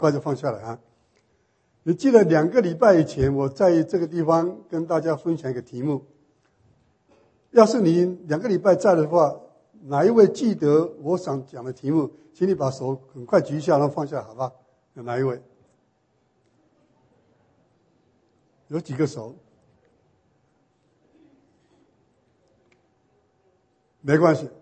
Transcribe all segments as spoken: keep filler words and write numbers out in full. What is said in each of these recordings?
快就放下来啊。你记得两个礼拜以前，我在这个地方跟大家分享一个题目。要是你两个礼拜在的话，哪一位记得我想讲的题目？请你把手很快举一下，然后放下，好吧？有哪一位？有几个手？没关系，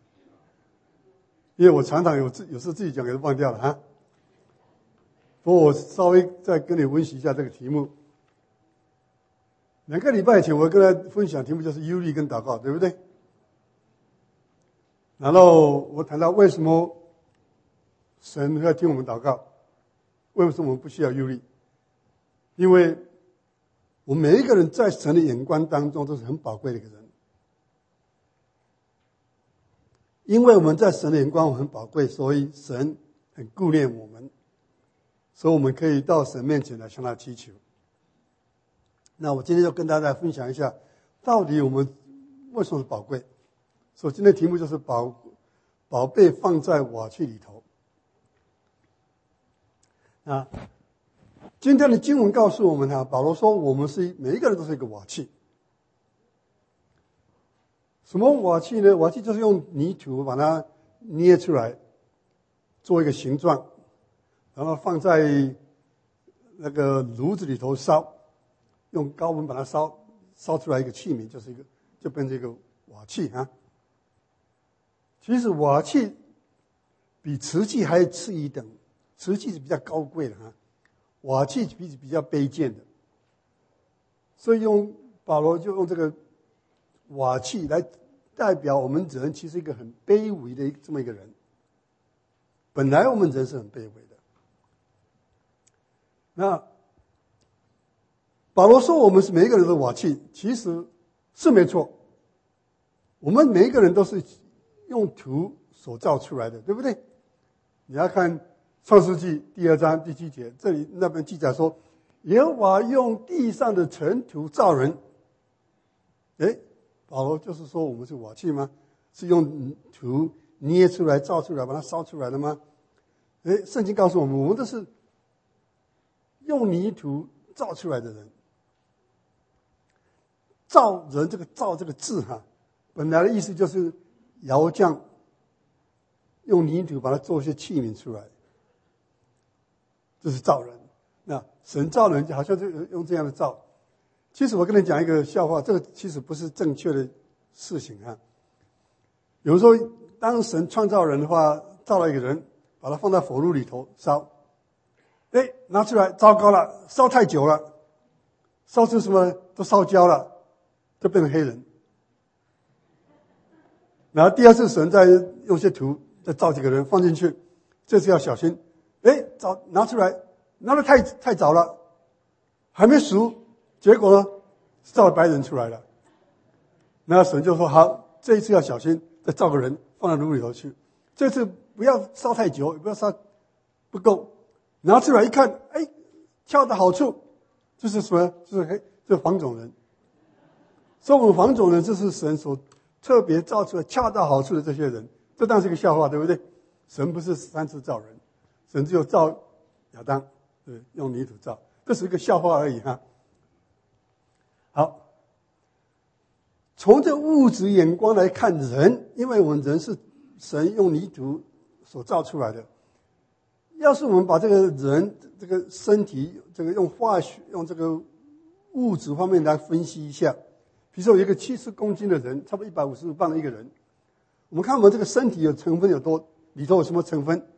因为我常常有自有时自己讲给忘掉了哈。不过我稍微再跟你温习一下这个题目。两个礼拜前我跟大家分享题目就是忧虑跟祷告，对不对？然后我谈到为什么神要听我们祷告，为什么我们不需要忧虑？因为我们每一个人在神的眼光当中都是很宝贵的一个人，因为我们在神的眼光很宝贵，所以神很顾念我们，所以我们可以到神面前来向他祈求。那我今天就跟大家分享一下，到底我们为什么是宝贵？所以今天的题目就是宝宝贝放在瓦器里头。啊，今天的经文告诉我们啊，保罗说我们是每一个人都是一个瓦器。什么瓦器呢？瓦器就是用泥土把它捏出来，做一个形状，然后放在那个炉子里头烧，用高温把它烧烧出来一个器皿，就是一个就变成一个瓦器啊。其实瓦器比瓷器还次一等，瓷器是比较高贵的啊，瓦器比比较卑贱的。所以用保罗就用这个瓦器来代表我们人其实一个很卑微的这么一个人。本来我们人是很卑微的。那保罗说我们是每一个人的瓦器，其实是没错。我们每一个人都是用土所造出来的，对不对？你要看创世纪第二章第七节，这里那边记载说，耶和华用地上的尘土造人。诶，保罗就是说我们是瓦器吗？是用土捏出来造出来把它烧出来的吗？诶，圣经告诉我们，我们都是用泥土造出来的人。造人这个造这个字哈，本来的意思就是窑匠用泥土把它做一些器皿出来，这是造人。那神造人好像就用这样的造。其实我跟你讲一个笑话，这个其实不是正确的事情啊。有时候当神创造人的话，造了一个人，把他放在火炉里头烧，哎，拿出来，糟糕了，烧太久了，烧出什么都烧焦了，就变成黑人。然后第二次神再用些土再造几个人放进去，这次要小心。哎，早拿出来，拿得太太早了，还没熟，结果呢，造了白人出来了。然后神就说好，这一次要小心，再造个人放到炉里头去。这次不要烧太久，也不要烧不够，拿出来一看，哎，恰到好处，这是什么？就是黑，这是黄种人。所以我们黄种人，这是神所特别造出来恰到好处的这些人，这当然是个笑话，对不对？神不是三次造人，神只有造亚当，对，用泥土造，这是一个笑话而已哈。好，从这物质眼光来看人，因为我们人是神用泥土所造出来的。要是我们把这个人这个身体，这个用化学用这个物质方面来分析一下。比如说有一个七十公斤的人，差不多一百五十磅的一个人，我们看我们这个身体有成分有多，里头有什么成分？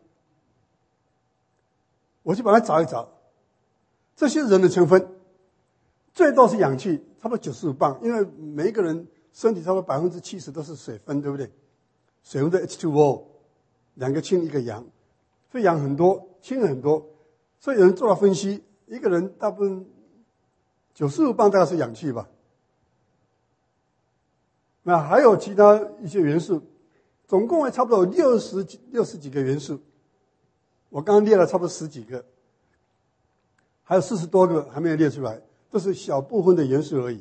我去把它找一找，这些人的成分最多是氧气，差不多九十五磅，因为每一个人身体差不多百分之七十都是水分，对不对？水分的 H 二 O， 两个氢一个氧，所以氧很多，氢很多，所以有人做了分析，一个人大部分九十五磅大概是氧气吧。那还有其他一些元素，总共还差不多有六十几六十几个元素。我刚刚列了差不多十几个，还有四十多个还没有列出来，这是小部分的元素而已。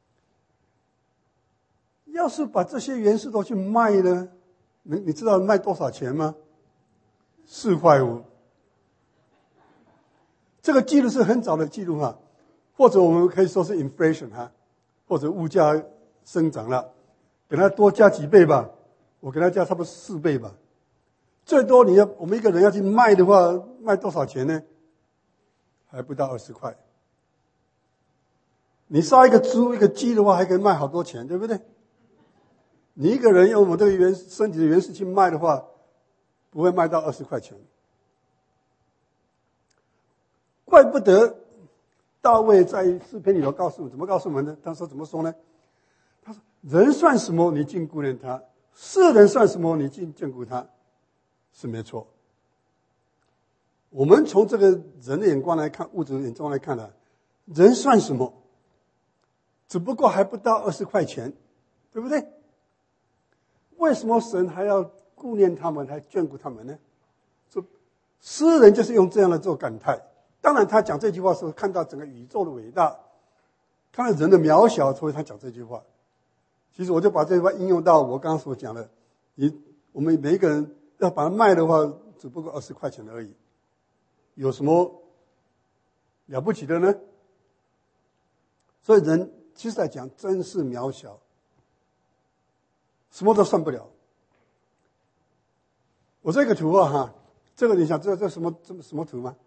要是把这些元素都去卖呢，你你知道卖多少钱吗？四块五。 这个记录是很早的记录哈，或者我们可以说是 inflation 哈，或者物价生长了，给它多加几倍吧，我给它加差不多四倍吧。最多你要我们一个人要去卖的话，卖多少钱呢？还不到二十块。你杀一个猪一个鸡的话，还可以卖好多钱，对不对？你一个人用我们这个原身体的原始去卖的话，不会卖到二十块钱。怪不得大卫在诗篇里头告诉我，怎么告诉我们呢？他说怎么说呢？他说：“人算什么，你竟顾念他；世人算什么，你竟眷顾他。”是没错。我们从这个人的眼光来看，物质的眼光来看呢，人算什么？只不过还不到二十块钱，对不对？为什么神还要顾念他们，还眷顾他们呢？说诗人就是用这样的做感慨。当然，他讲这句话的时候，看到整个宇宙的伟大，看到人的渺小，所以他讲这句话。其实我就把这句话应用到我刚刚所讲的，你我们每一个人要把它卖的话，只不过二十块钱而已，有什么了不起的呢？所以人其实在讲真是渺小，什么都算不了。我这个图啊哈，这个你想知道这什么这什么图吗？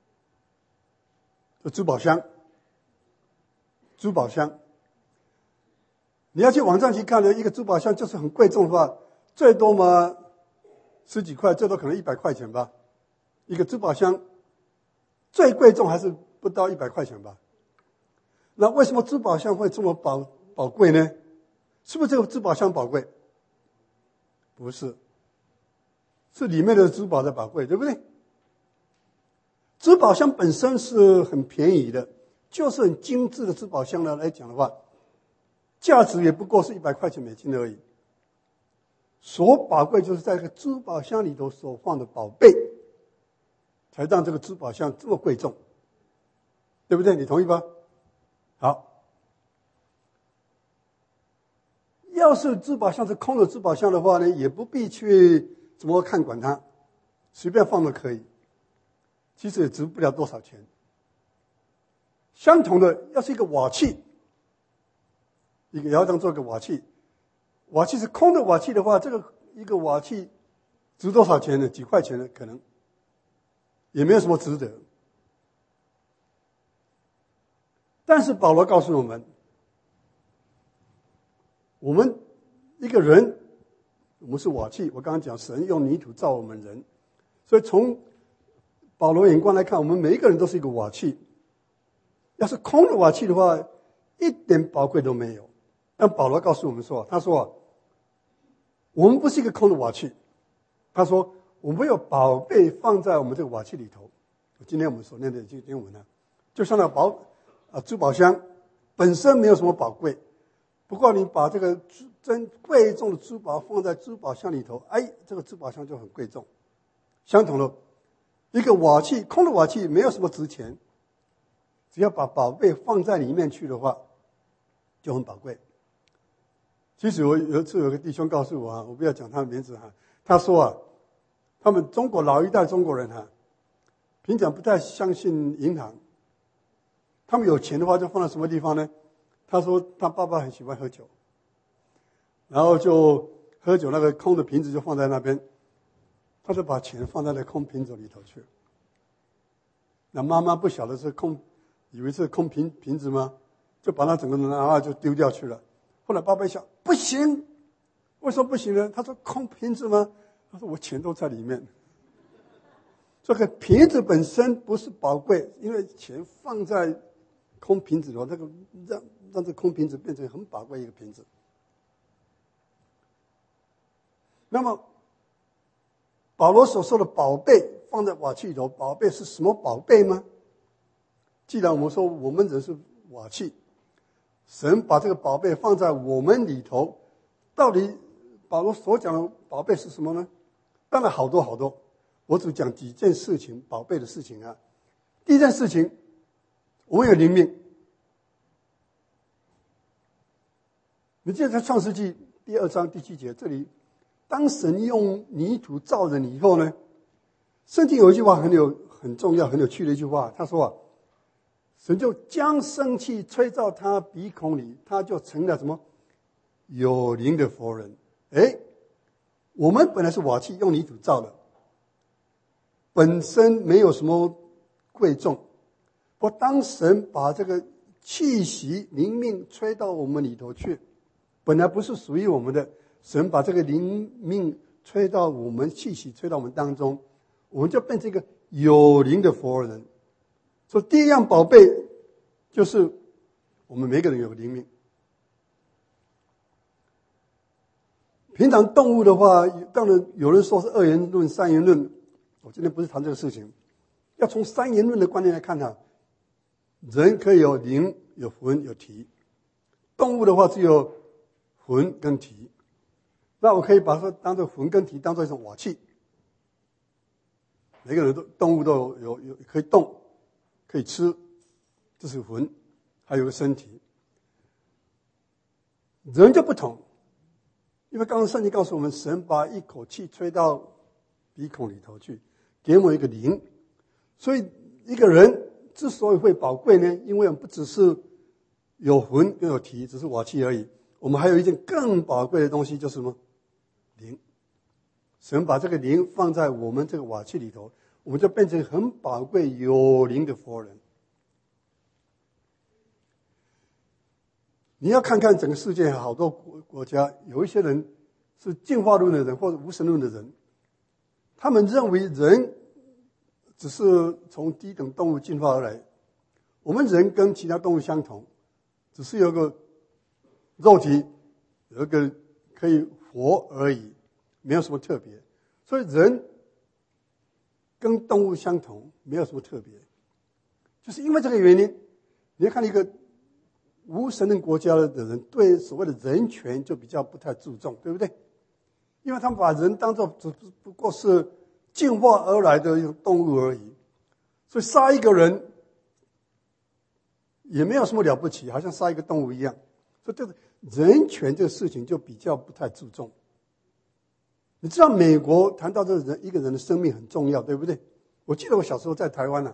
这珠宝箱，珠宝箱。你要去网上去看的一个珠宝箱，就是很贵重的话，最多嘛十几块，最多可能一百块钱吧。一个珠宝箱最贵重还是不到一百块钱吧。那为什么珠宝箱会这么宝宝贵呢？是不是这个珠宝箱宝贵？不是，是里面的珠宝的宝贵，对不对？珠宝箱本身是很便宜的，就是很精致的珠宝箱呢来讲的话，价值也不过是一百块钱美金而已。所宝贵就是在这个珠宝箱里头所放的宝贝，才让这个珠宝箱这么贵重，对不对？你同意吧？好，要是珠宝箱是空的珠宝箱的话呢，也不必去怎么看管它，随便放都可以，其实也值不了多少钱。相同的，要是一个瓦器，一个窑匠做个瓦器，瓦器是空的瓦器的话，这个一个瓦器值多少钱呢？几块钱呢？可能也没有什么值得。但是保罗告诉我们，我们一个人，我们是瓦器。我刚刚讲神用泥土造我们人，所以从保罗眼光来看，我们每一个人都是一个瓦器。要是空的瓦器的话，一点宝贵都没有。但保罗告诉我们说，他说我们不是一个空的瓦器，他说我们有宝贝放在我们这个瓦器里头。今天我们所念的经经文呢，就像那宝啊珠宝箱本身没有什么宝贵，不过你把这个珍贵重的珠宝放在珠宝箱里头，哎，这个珠宝箱就很贵重。相同的，一个瓦器，空的瓦器没有什么值钱，只要把宝贝放在里面去的话，就很宝贵。其实我有一次有个弟兄告诉我啊，我不要讲他的名字哈，他说啊，他们中国老一代中国人哈，平常不太相信银行，他们有钱的话就放在什么地方呢？他说他爸爸很喜欢喝酒，然后就喝酒那个空的瓶子就放在那边，他就把钱放在那空瓶子里头去。那妈妈不晓得是空，以为是空瓶瓶子吗？就把那整个拿了就丢掉去了。后来爸爸一想，不行，为什么不行呢？他说空瓶子吗？他说我钱都在里面。这个瓶子本身不是宝贵，因为钱放在空瓶子里头，这个让让这空瓶子变成很宝贵一个瓶子。那么保罗所说的宝贝放在瓦器里头，宝贝是什么宝贝吗？既然我们说我们人是瓦器，神把这个宝贝放在我们里头，到底保罗所讲的宝贝是什么呢？当然好多好多，我只讲几件事情，宝贝的事情啊。第一件事情，我们有灵命。你记得在创世纪第二章第七节这里，当神用泥土造人以后呢，圣经有一句话很有很重要很有趣的一句话，他说啊，神就将生气吹到他鼻孔里，他就成了什么有灵的活人。诶，我们本来是瓦器，用泥土造的，本身没有什么贵重，不过当神把这个气息灵命吹到我们里头去，本来不是属于我们的，神把这个灵命吹到我们，气息吹到我们当中，我们就变成一个有灵的活人。所以第一样宝贝就是我们每个人有灵命。平常动物的话，当然有人说是二元论、三元论，我今天不是谈这个事情，要从三元论的观念来看它，人可以有灵、有魂、有体，动物的话只有魂跟体。那我可以把它当作魂跟体，当作一种瓦器。每个人都动物都有有有可以动，可以吃，这是魂，还有个身体。人就不同，因为刚刚圣经告诉我们，神把一口气吹到鼻孔里头去，给我们一个灵。所以一个人之所以会宝贵呢，因为我们不只是有魂跟有体，只是瓦器而已，我们还有一件更宝贵的东西，就是什么？灵。神把这个灵放在我们这个瓦器里头，我们就变成很宝贵有灵的活人。你要看看整个世界好多国家，有一些人是进化论的人或者无神论的人，他们认为人只是从低等动物进化而来，我们人跟其他动物相同，只是有个肉体，有一个可以活而已，没有什么特别。所以人跟动物相同，没有什么特别。就是因为这个原因，你要看一个无神论国家的人对所谓的人权就比较不太注重，对不对？因为他们把人当作只不过是进化而来的一种动物而已，所以杀一个人也没有什么了不起，好像杀一个动物一样。所以这个人权这个事情就比较不太注重。你知道美国谈到这个人一个人的生命很重要，对不对？我记得我小时候在台湾啊，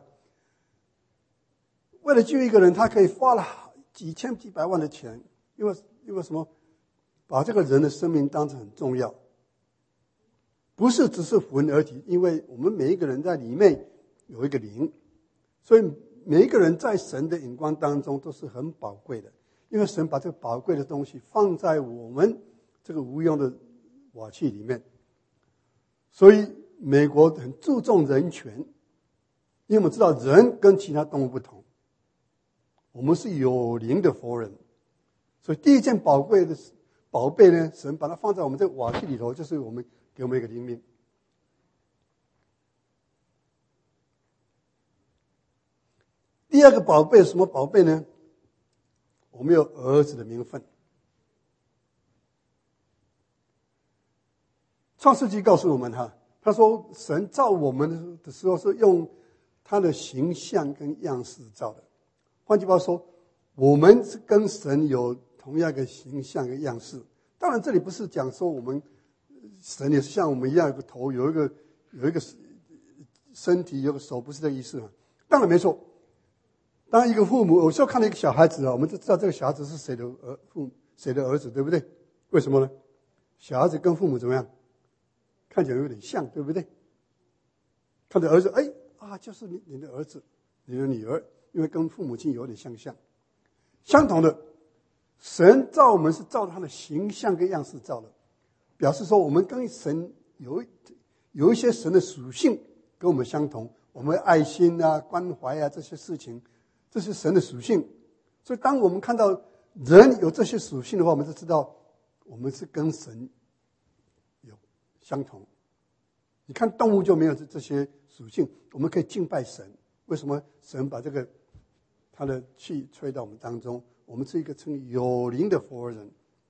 为了救一个人，他可以花了几千几百万的钱，因为因为什么？把这个人的生命当成很重要，不是只是魂而体，因为我们每一个人在里面有一个灵，所以每一个人在神的眼光当中都是很宝贵的，因为神把这个宝贵的东西放在我们这个无用的瓦器里面。所以美国很注重人权，因为我们知道人跟其他动物不同，我们是有灵的活人。所以第一件宝贵的宝贝呢，神把它放在我们这个瓦器里头，就是我们给我们一个灵命。第二个宝贝是什么宝贝呢？我们有儿子的名分。创世纪告诉我们哈，他说神造我们的时候是用他的形象跟样式造的。换句话说，我们是跟神有同样一个形象跟样式。当然这里不是讲说我们神也是像我们一样有个头，有一个有一个身体，有个手，不是这个意思啊。当然没错。当一个父母，有时候看到一个小孩子啊，我们就知道这个小孩子是谁的儿父谁的儿子，对不对？为什么呢？小孩子跟父母怎么样？看起来有点像，对不对？看着儿子，哎啊，就是你你的儿子，你的女儿，因为跟父母亲有点相像。相同的，神造我们是照他的形象跟样式造的，表示说我们跟神有有一些神的属性跟我们相同，我们爱心啊、关怀啊这些事情，这是神的属性。所以当我们看到人有这些属性的话，我们就知道我们是跟神有相同。你看动物就没有这些属性，我们可以敬拜神。为什么神把这个他的气吹到我们当中？我们是一个称有灵的活人。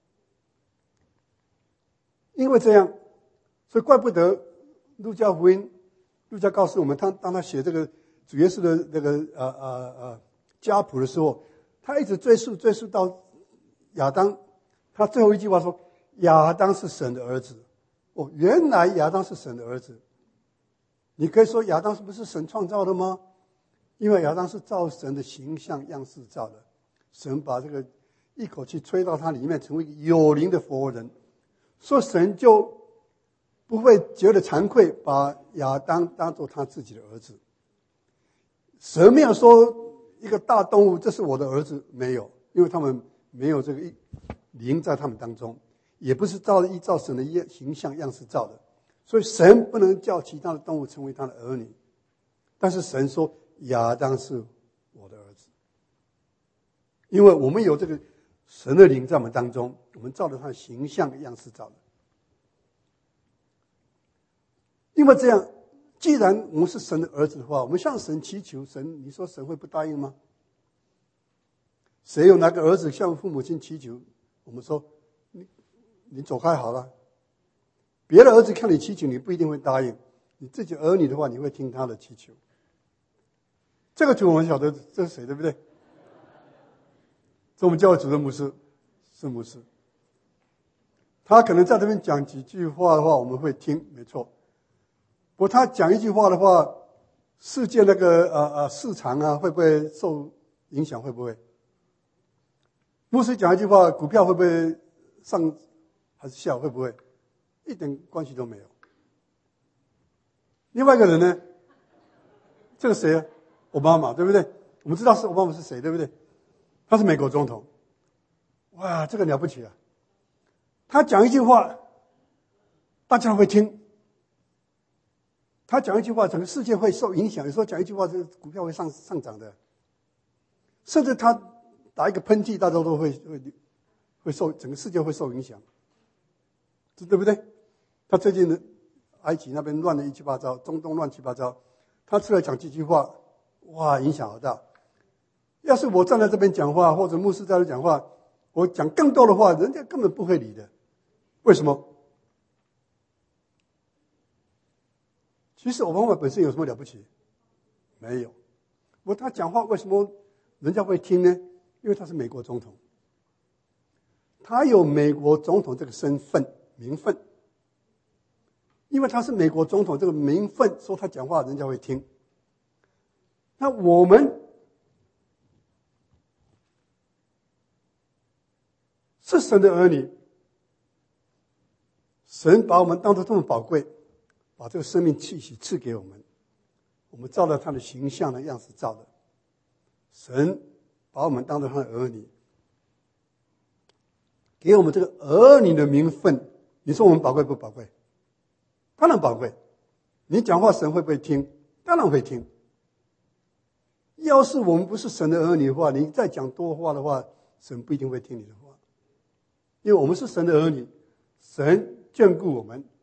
因为这样，所以怪不得路加福音，路加告诉我们，他当他写这个主耶稣的那个呃呃呃家谱的时候，他一直追溯追溯到亚当，他最后一句话说亚当是神的儿子。哦，原来亚当是神的儿子。 你可以说亚当是不是神创造的吗？因为亚当是照神的形象样式造的，神把这个一口气吹到他里面，成为一个有灵的活人，所以神就不会觉得惭愧，把亚当当作他自己的儿子。神没有说一个大动物这是我的儿子，没有，因为他们没有这个灵在他们当中，也不是照依照神的形象样式造的，所以神不能叫其他的动物成为他的儿女。但是神说亚当是我的儿子，因为我们有这个神的灵在我们当中，我们照着他的形象的样式造的。因为这样，既然我们是神的儿子的话，我们向神祈求，神你说神会不答应吗？谁有哪个儿子向父母亲祈求，我们说你你走开好了。别的儿子向你祈求，你不一定会答应，你自己儿女的话，你会听他的祈求。这个图我们晓得这是谁，对不对？这我们教会主任牧师，是牧师。他可能在这边讲几句话的话，我们会听，没错。不过他讲一句话的话，世界那个呃呃市场啊，会不会受影响？会不会？牧师讲一句话，股票会不会上还是下？会不会？一点关系都没有。另外一个人呢？这个谁啊？奥巴马，对不对？我们知道是奥巴马是谁，对不对？他是美国总统。哇，这个了不起啊！他讲一句话，大家会听。他讲一句话，整个世界会受影响。有时候讲一句话，这个股票会上上涨的。甚至他打一个喷嚏，大家都会会会受，整个世界会受影响，对不对？他最近的埃及那边乱得一七八糟，中东乱七八糟，他出来讲几句话，哇，影响好大。要是我站在这边讲话，或者牧师在这讲话，我讲更多的话，人家根本不会理的。为什么？其实奥巴马本身有什么了不起？没有。不过他讲话为什么人家会听呢？因为他是美国总统，他有美国总统这个身份名分。因为他是美国总统这个名分，说他讲话人家会听。那我们是神的儿女，神把我们当作这么宝贵，把这个生命气息赐给我们，我们照着他的形象的样子造的。神把我们当作他的儿女，给我们这个儿女的名分，你说我们宝贵不宝贵？当然宝贵。你讲话神会不会听？当然会听。要是我们不是神的儿女的话，你再讲多话的话，神不一定会听你的话。因为我们是神的儿女，神眷顾我们。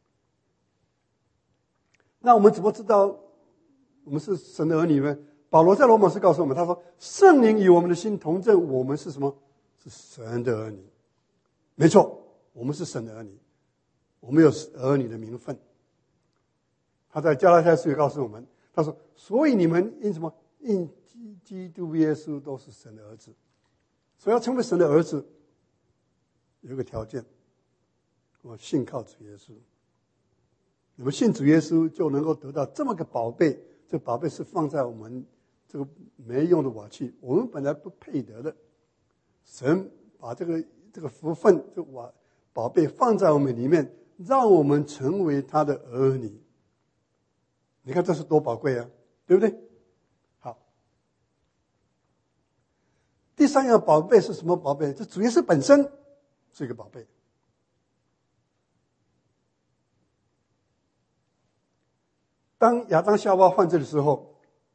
那我们怎么知道我们是神的儿女呢？保罗在罗马书告诉我们，他说圣灵与我们的心同证，我们是什么？是神的儿女。没错，我们是神的儿女，我们有儿女的名分。他在加拉太书也告诉我们，他说所以你们因什么？因基督耶稣都是神的儿子。所以要成为神的儿子，有一个条件，我信靠主耶稣。你们信主耶稣就能够得到这么个宝贝，这宝贝是放在我们这个没用的瓦器，我们本来不配得的，神把这个这个福分，这瓦宝贝放在我们里面，让我们成为他的儿女。你看这是多宝贵啊，对不对？好，第三样宝贝是什么宝贝？这主耶稣本身是一个宝贝。当亚当夏娃犯罪的时候，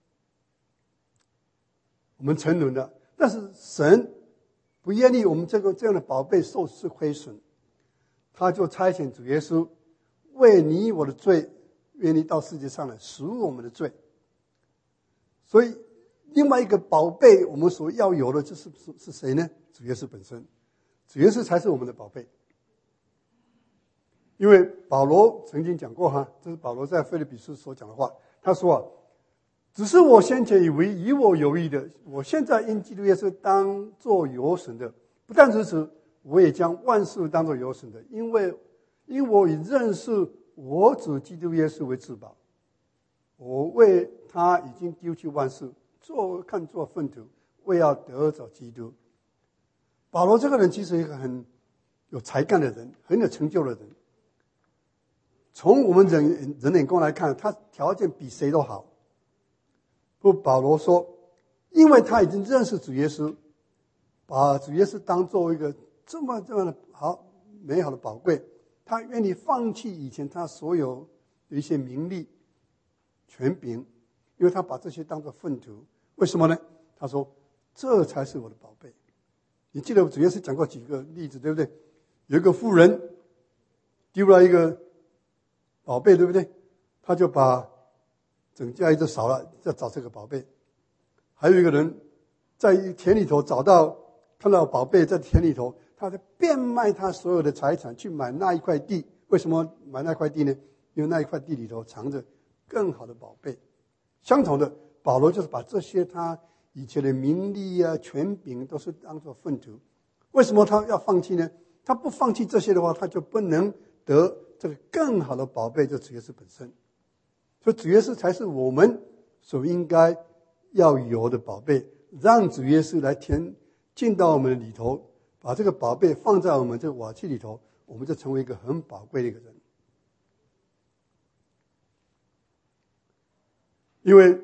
我们沉沦了，但是神不愿意我们这个这样的宝贝受失亏损，他就差遣主耶稣为你我的罪，愿意到世界上来赎我们的罪。所以另外一个宝贝我们所要有的，这是是是谁呢？主耶稣本身，主耶稣才是我们的宝贝。因为保罗曾经讲过哈，这是保罗在腓立比书所讲的话。他说啊，只是我先前以为与我有益的，我现在因基督耶稣当作有损的。不但如此，我也将万事当作有损的，因为因我以认识我主基督耶稣为至宝。 我为他已经丢弃万事，做看作粪土，为要得着基督。保罗这个人其实一个很有才干的人，很有成就的人。从我们人人眼光来看，他条件比谁都好。不，保罗说，因为他已经认识主耶稣，把主耶稣当作一个这么这么的好美好的宝贵，他愿意放弃以前他所有的一些名利权柄，因为他把这些当作粪土。为什么呢？他说这才是我的宝贝。你记得主耶稣讲过几个例子，对不对？有一个妇人丢了一个宝贝，对不对？他就把整家一只少了，要找这个宝贝。还有一个人在田里头找到看到宝贝在田里头，他在变卖他所有的财产去买那一块地。为什么买那块地呢？因为那一块地里头藏着更好的宝贝。相同的，保罗就是把这些他以前的名利啊权柄都是当作粪土。为什么他要放弃呢？他不放弃这些的话，他就不能得这个更好的宝贝，就主耶稣本身。所以主耶稣才是我们所应该要有的宝贝，让主耶稣来填进到我们的里头，把这个宝贝放在我们这个瓦器里头，我们就成为一个很宝贵的一个人。因为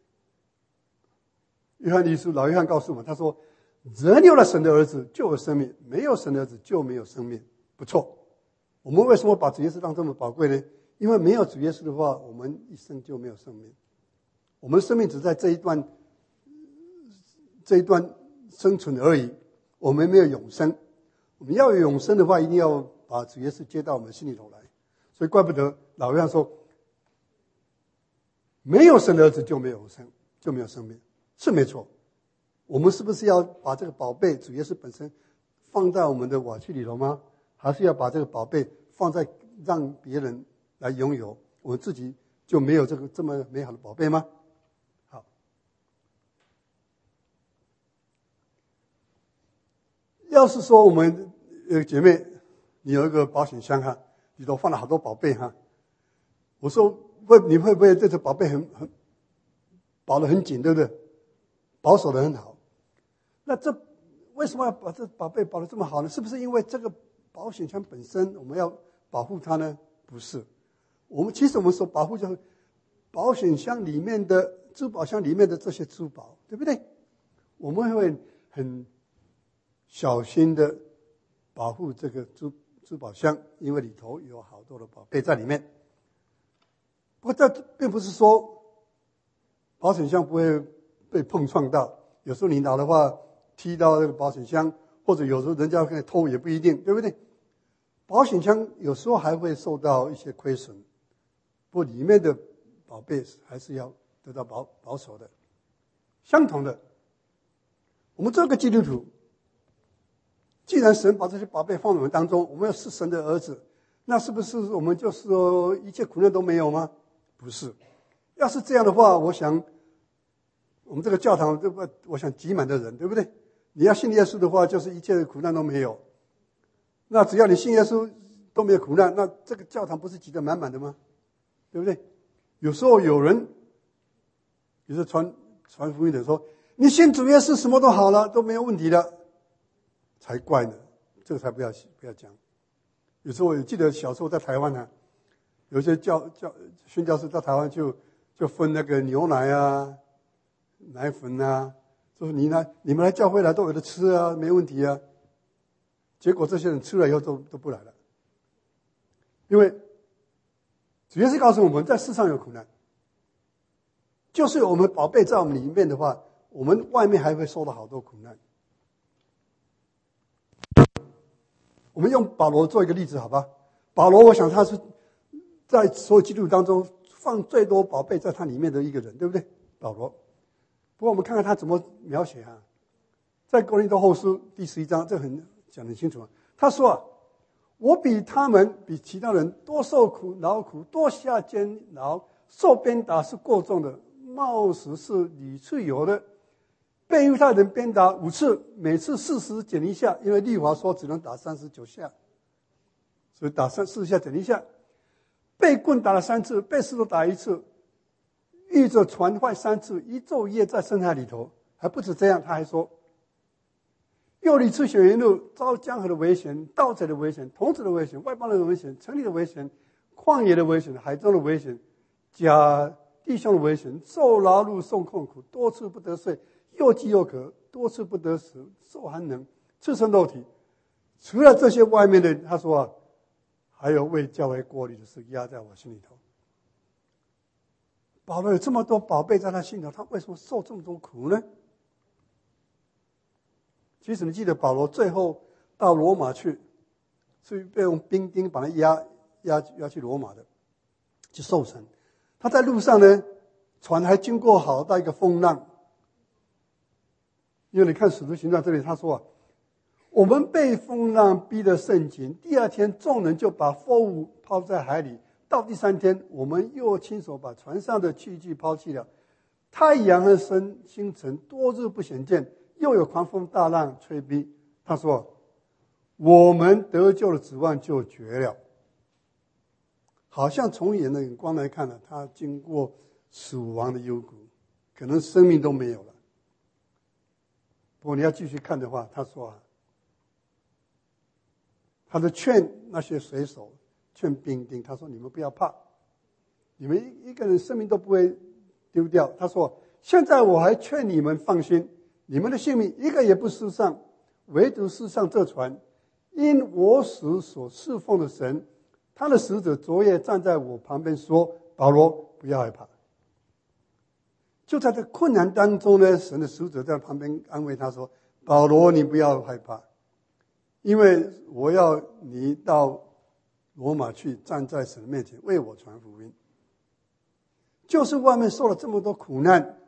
约翰一书老约翰告诉我们，他说人有了神的儿子就有生命，没有神的儿子就没有生命。不错，我们为什么把主耶稣当这么宝贵呢？因为没有主耶稣的话，我们一生就没有生命。我们的生命只在这一段这一段生存而已，我们没有永生。我们要有永生的话，一定要把主耶稣接到我们心里头来。所以怪不得老约翰说，没有神的儿子就没有生，就没有生命，是没错。我们是不是要把这个宝贝主耶稣本身放在我们的瓦器里头吗？还是要把这个宝贝放在让别人来拥有，我们自己就没有这个这么美好的宝贝吗？好，要是说我们有姐妹，你有一个保险箱哈，里头放了好多宝贝哈，我说会你会不会这个宝贝很很保得很紧，对不对？保守得很好。那这为什么要把这宝贝保得这么好呢？是不是因为这个保险箱本身我们要保护它呢？不是。我们其实我们所保护就是保险箱里面的珠宝箱里面的这些珠宝，对不对？我们会很小心的保护这个珠珠宝箱，因为里头有好多的宝贝在里面。不过这并不是说保险箱不会被碰撞到，有时候你拿的话踢到这个保险箱，或者有时候人家可以偷也不一定，对不对？保险箱有时候还会受到一些亏损，不过里面的宝贝还是要得到保保守的。相同的，我们这个基督徒，既然神把这些宝贝放在我们当中，我们要是神的儿子，那是不是我们就是说一切苦难都没有吗？不是。要是这样的话，我想我们这个教堂，我想挤满的人，对不对？你要信耶稣的话，就是一切的苦难都没有。那只要你信耶稣都没有苦难，那这个教堂不是挤得满满的吗？对不对？有时候有人，比如说传传福音的说，你信主耶稣什么都好了，都没有问题了，才怪呢。这个才不要不要讲。有时候我记得小时候在台湾呢、啊，有些教教宣教士到台湾就就分那个牛奶啊、奶粉啊，说你来你们来教会来都有的吃啊，没问题啊。结果这些人吃了以后都都不来了，因为主耶稣告诉我们，在世上有苦难，就是我们宝贝在我们里面的话，我们外面还会受到好多苦难。我们用保罗做一个例子，好吧？保罗，我想他是在所有基督徒当中放最多宝贝在他里面的一个人，对不对？保罗。不过我们看看他怎么描写啊，在哥林多后书第十一章，这很讲得很清楚啊。他说啊，我比他们比其他人多受苦劳苦，多下监牢，受鞭打是过重的，冒死是屡次有的，被犹太人鞭打五次，每次四十减一下，因为律法说只能打三十九下，所以打三四十下减一下。被棍打了三次，被石头打一次， 遇着船坏三次，一昼夜在深海里头。还不止这样，他还说，又屡次选原路，遭江河的危险，盗贼的危险，童子的危险，外邦人的危险，城里的危险，旷野的危险，海中的危险，假弟兄的危险，受劳碌受困苦，多次不得睡，又饥又渴，多次不得食，受寒冷，赤身肉体。除了这些外面的，他说啊，还有为教会过滤的事压在我心里头。保罗有这么多宝贝在他心里头，他为什么受这么多苦呢？其实你记得保罗最后到罗马去，是被用兵丁把他押押押去罗马的，去受审。他在路上呢，船还经过好大一个风浪。因为你看使徒行传这里他说啊，我们被风浪逼得甚紧，第二天众人就把货物抛在海里，到第三天我们又亲手把船上的器具抛弃了。太阳和星星辰多日不显见，又有狂风大浪吹逼。他说我们得救的指望就绝了。好像从眼的眼光来看呢，他经过死亡的幽谷，可能生命都没有了。不过你要继续看的话，他说啊，他就劝那些水手，劝兵丁，他说你们不要怕，你们一个人生命都不会丢掉。他说现在我还劝你们放心，你们的性命一个也不失丧，唯独失上这船，因我使所侍奉的神，他的使者昨夜站在我旁边说，保罗不要害怕。就在这困难当中呢，神的使者在旁边安慰他说，保罗你不要害怕，因为我要你到罗马去，站在神面前为我传福音。就是外面受了这么多苦难，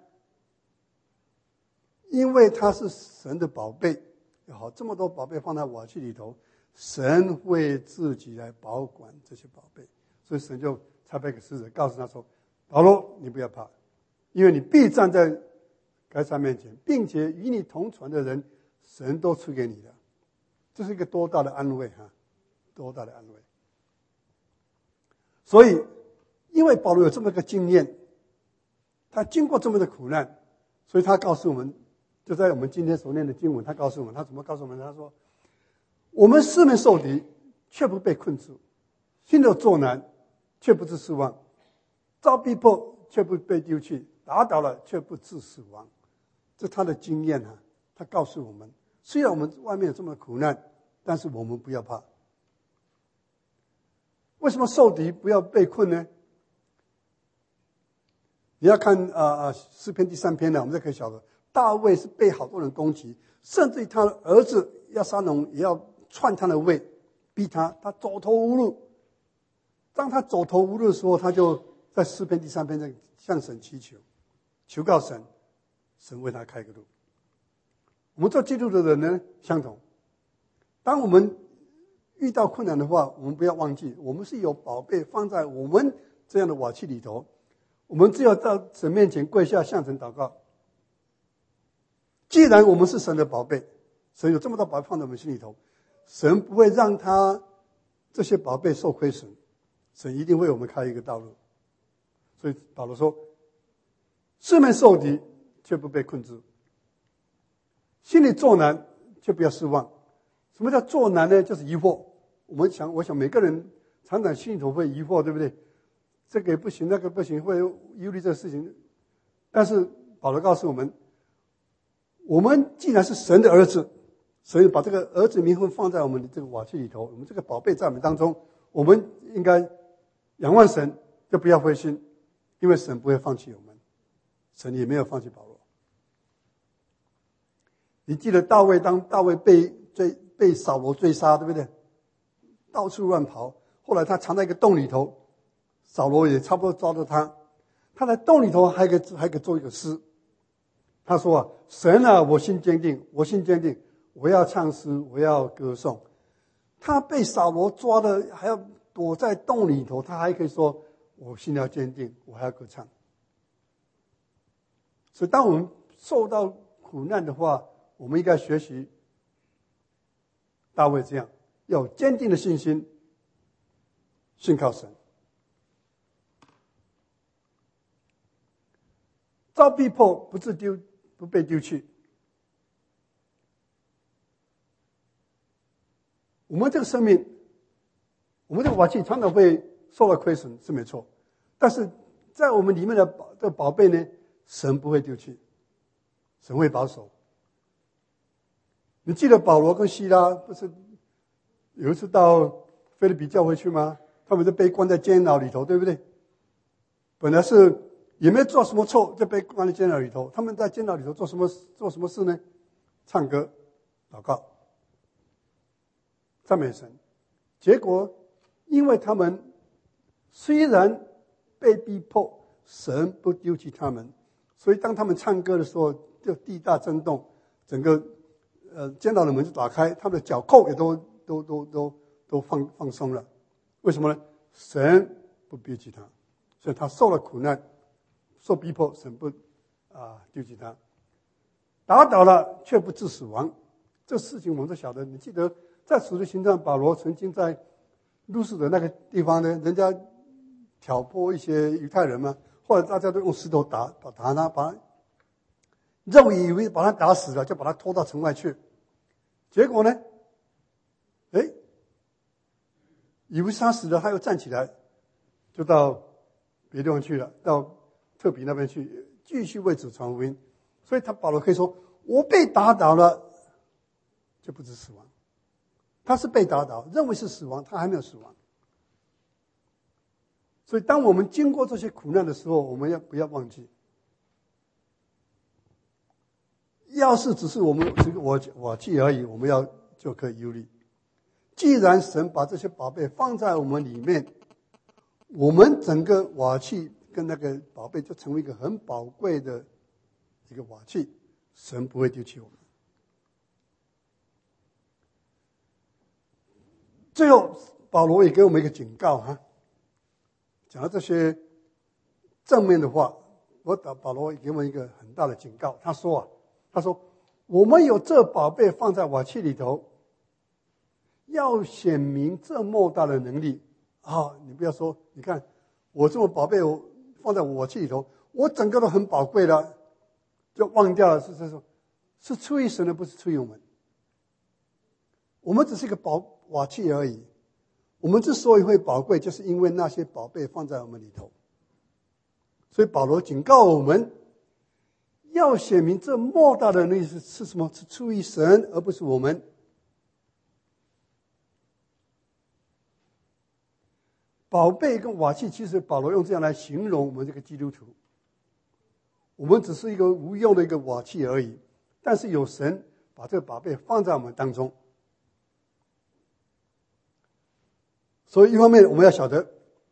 因为他是神的宝贝，好，这么多宝贝放在瓦器里头，神会自己来保管这些宝贝。所以神就差派给使者告诉他说，保罗你不要怕，因为你必站在该撒面前，并且与你同船的人神都赐给你的。这是一个多大的安慰哈，多大的安慰。所以因为保罗有这么一个经验，他经过这么的苦难，所以他告诉我们，就在我们今天所念的经文，他告诉我们，他怎么告诉我们？他说我们四面受敌，却不被困住，心有作难，却不致失望，遭逼迫却不被丢弃，打倒了却不致死亡。这是他的经验啊，他告诉我们，虽然我们外面有这么苦难，但是我们不要怕。为什么受敌不要被困呢？你要看啊啊诗篇第三篇呢，我们就可以晓得，大卫是被好多人攻击，甚至于他的儿子押沙龙也要篡他的位，逼他，他走投无路。当他走投无路的时候，他就在诗篇第三篇在向神祈求，求告神，神为他开个路。我们做基督的人呢，相同。当我们遇到困难的话，我们不要忘记，我们是有宝贝放在我们这样的瓦器里头，我们只要到神面前跪下向神祷告。既然我们是神的宝贝，神有这么多宝贝放在我们心里头，神不会让他这些宝贝受亏损，神一定为我们开一个道路。所以保罗说，四面受敌却不被困住，心里作难却不要失望。什么叫作难呢？就是疑惑。我们想，我想每个人常常心里头会疑惑，对不对？这个也不行，那个不行，会忧虑这个事情。但是保罗告诉我们，我们既然是神的儿子，所以把这个儿子名分放在我们的这个瓦器里头，我们这个宝贝在我们当中，我们应该仰望神，就不要灰心，因为神不会放弃我们，神也没有放弃保罗。你记得大卫，当大卫被追被扫罗追杀，对不对？到处乱跑，后来他藏在一个洞里头，扫罗也差不多抓到他。他在洞里头还可以还可以做一个诗，他说啊，神啊，我心坚定，我心坚定，我要唱诗，我要歌颂。他被扫罗抓的，还要躲在洞里头，他还可以说，我心要坚定，我还要歌唱。所以当我们受到苦难的话，我们应该学习大卫这样，要有坚定的信心，信靠神。 遭逼迫不是丢不被丢弃。我们这个生命，我们这个瓦器常常会受到亏损，是没错。但是在我们里面的宝这个宝贝呢，神不会丢弃，神会保守。你记得保罗跟希拉不是有一次到腓立比教会去吗？他们就被关在监牢里头，对不对？本来是也没做什么错，就被关在监牢里头。他们在监牢里头做什么做什么事呢？唱歌、祷告、赞美神。结果因为他们虽然被逼迫，神不丢弃他们，所以当他们唱歌的时候，就地大震动，整个呃监牢的门就打开，他们的脚铐也都都都都都放放松了。为什么呢？神不丢弃他，所以他受了苦难，受逼迫，神不啊丢弃他。打倒了却不致死亡，这事情我们都晓得。你记得在使徒行传，保罗曾经在路斯的那个地方呢，人家挑拨一些犹太人嘛，后来大家都用石头打打打他，把他认为以为把他打死了，就把他拖到城外去。结果呢，哎，以为他死了，他又站起来，就到别地方去了，到特比那边去，继续为主传福音。所以他保罗可以说，我被打倒了，就不致死亡。他是被打倒，认为是死亡，他还没有死亡。所以当我们经过这些苦难的时候，我们要不要忘记，要是只是我们这个瓦瓦器而已，我们要就可以忧虑。既然神把这些宝贝放在我们里面，我们整个瓦器跟那个宝贝就成为一个很宝贵的一个瓦器，神不会丢弃我们。最后保罗也给我们一个警告哈，讲到这些正面的话，我打保罗也给我们一个很大的警告。他说啊，他说我们有这宝贝放在瓦器里头，要显明这莫大的能力啊！你不要说，你看我这么宝贝，我放在瓦器里头，我整个都很宝贵了，就忘掉了是是是是出于神的，不是出于我们。我们只是一个宝瓦器而已。我们之所以会宝贵，就是因为那些宝贝放在我们里头。所以保罗警告我们，要显明这莫大的能力是是什么？是出于神，而不是我们。宝贝跟瓦器，其实保罗用这样来形容我们这个基督徒。我们只是一个无用的一个瓦器而已，但是有神把这个宝贝放在我们当中。所以一方面我们要晓得，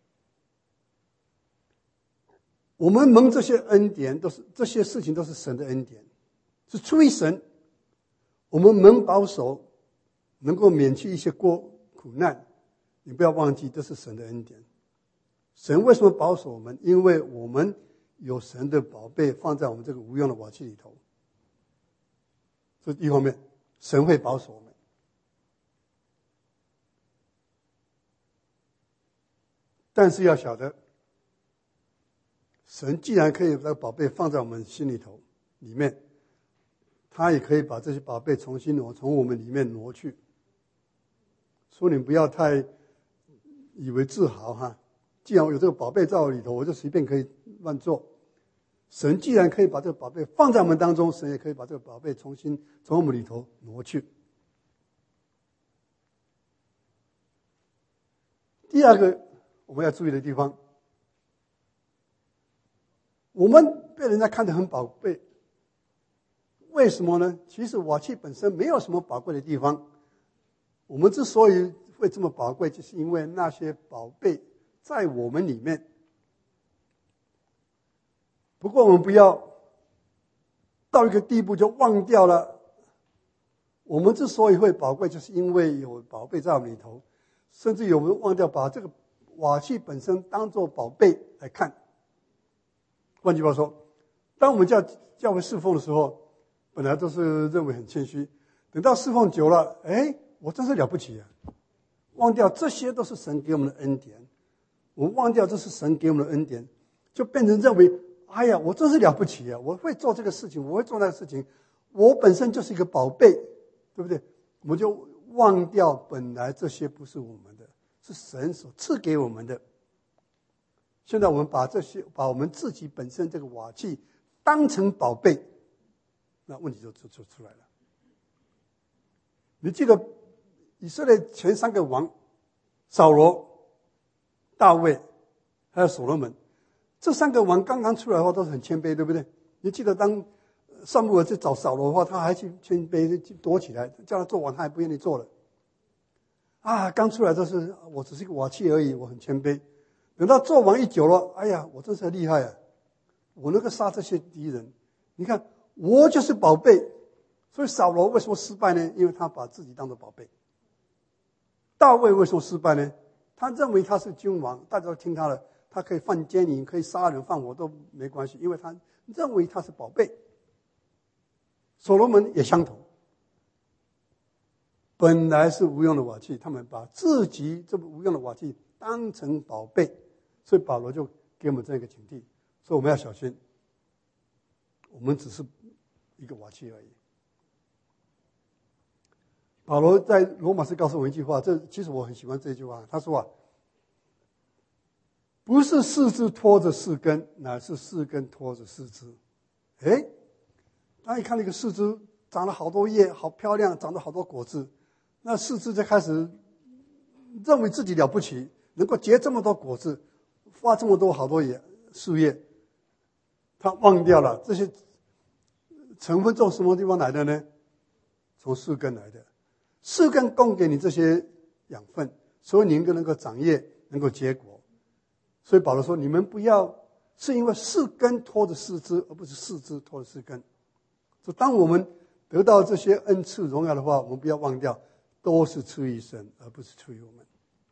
我们蒙这些恩典，都是这些事情都是神的恩典，是出于神。我们蒙保守，能够免去一些过苦难，你不要忘记，这是神的恩典。神为什么保守我们？因为我们有神的宝贝放在我们这个无用的瓦器里头。这一方面，神会保守我们。但是要晓得，神既然可以把宝贝放在我们心里头里面，他也可以把这些宝贝重新挪从我们里面挪去。所以你不要太以为自豪哈，既然我有这个宝贝在我里头，我就随便可以乱做。神既然可以把这个宝贝放在我们当中，神也可以把这个宝贝重新从我们里头挪去。第二个我们要注意的地方，我们被人家看得很宝贝，为什么呢？其实瓦器本身没有什么宝贵的地方，我们之所以会这么宝贵，就是因为那些宝贝在我们里面。不过我们不要到一个地步就忘掉了，我们之所以会宝贵，就是因为有宝贝在我们里头，甚至有人忘掉把这个瓦器本身当作宝贝来看。换句话说，当我们教教会侍奉的时候，本来都是认为很谦虚，等到侍奉久了，哎，我真是了不起啊！忘掉这些都是神给我们的恩典，我们忘掉这是神给我们的恩典，就变成认为哎呀，我真是了不起啊！我会做这个事情，我会做那个事情，我本身就是一个宝贝，对不对？我们就忘掉本来这些不是我们的，是神所赐给我们的。现在我们把这些，把我们自己本身这个瓦器当成宝贝，那问题就就就出来了。你记得以色列前三个王，扫罗、大卫还有所罗门，这三个王刚刚出来的话都是很谦卑，对不对？你记得当撒母耳去找扫罗的话，他还去谦卑躲起来，叫他做王他还不愿意做了。啊，刚出来都是我只是一个瓦器而已，我很谦卑。等到做王一久了，哎呀，我真是厉害啊！我能够杀这些敌人，你看我就是宝贝。所以扫罗为什么失败呢？因为他把自己当作宝贝。大卫为什么失败呢？他认为他是君王，大家都听他的，他可以犯奸淫，可以杀人放火都没关系，因为他认为他是宝贝。所罗门也相同，本来是无用的瓦器，他们把自己这无用的瓦器当成宝贝，所以保罗就给我们这样一个警惕，所以我们要小心，我们只是一个瓦器而已。保罗在罗马书告诉我们一句话，这其实我很喜欢这句话，他说啊，不是四肢拖着四根，乃是四根拖着四肢。诶，当你看那个四肢长了好多叶，好漂亮，长了好多果子，那四肢就开始认为自己了不起，能够结这么多果子，发这么多好多叶树叶，他忘掉了这些成分从什么地方来的呢？从四根来的。四根供给你这些养分，所以你能够长叶，能够结果。所以保罗说，你们不要是因为四根拖着四肢，而不是四肢拖着四根。所以当我们得到这些恩赐荣耀的话，我们不要忘掉，都是出于神，而不是出于我们。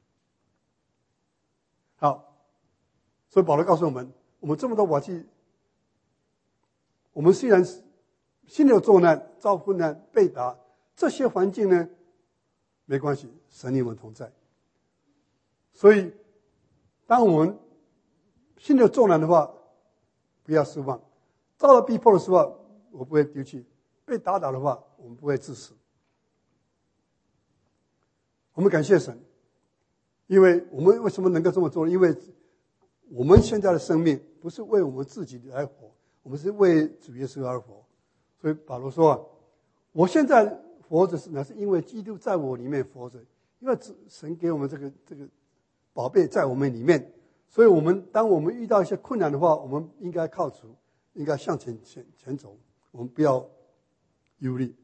好，所以保罗告诉我们，我们这么多瓦器，我们虽然心里有作难、遭困难、被打，这些环境呢，没关系，神与我们同在。所以当我们心里有作难的话，不要失望，遭到逼迫的时候，我不会丢弃，被打倒的话，我们不会致死。我们感谢神，因为我们为什么能够这么做？因为我们现在的生命不是为我们自己来活，我们是为主耶稣而活。所以保罗说啊，我现在活着是乃是因为基督在我里面活着，因为神给我们这个这个宝贝在我们里面，所以我们当我们遇到一些困难的话，我们应该靠主，应该向前前前走，我们不要忧虑。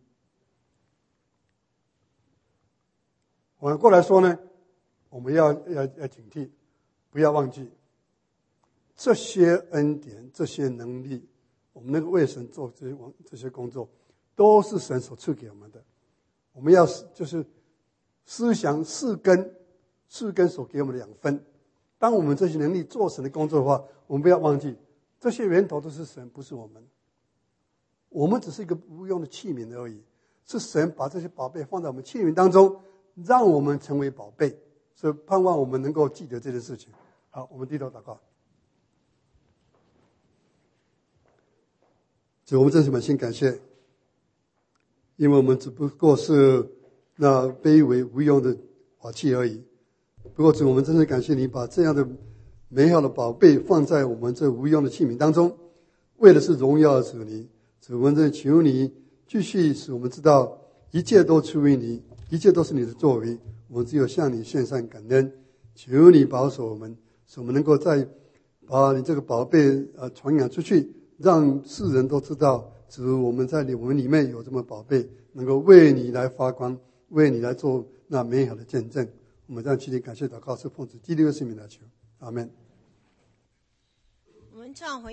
反过来说呢，我们要要要警惕，不要忘记这些恩典、这些能力，我们能够为神做这些这些工作，都是神所赐给我们的。我们要就是思想四根四根所给我们的养分。当我们这些能力做神的工作的话，我们不要忘记，这些源头都是神，不是我们。我们只是一个无用的器皿而已，是神把这些宝贝放在我们器皿当中，让我们成为宝贝。所以盼望我们能够记得这件事情。好，我们低头祷告。主，我们真是满心感谢，因为我们只不过是那卑微无用的瓦器而已。不过主，我们真是感谢你把这样的美好的宝贝放在我们这无用的器皿当中，为的是荣耀主你。主，我们真求你继续使我们知道一切都出于你，一切都是你的作为，我们只有向你献上感恩。求你保守我们，使我们能够再把你这个宝贝呃传扬出去，让世人都知道，主，我们在我们里面有这么宝贝，能够为你来发光，为你来做那美好的见证。我们这样祈祷感谢祷告是奉主基督的圣名来求，阿们。 我们这样回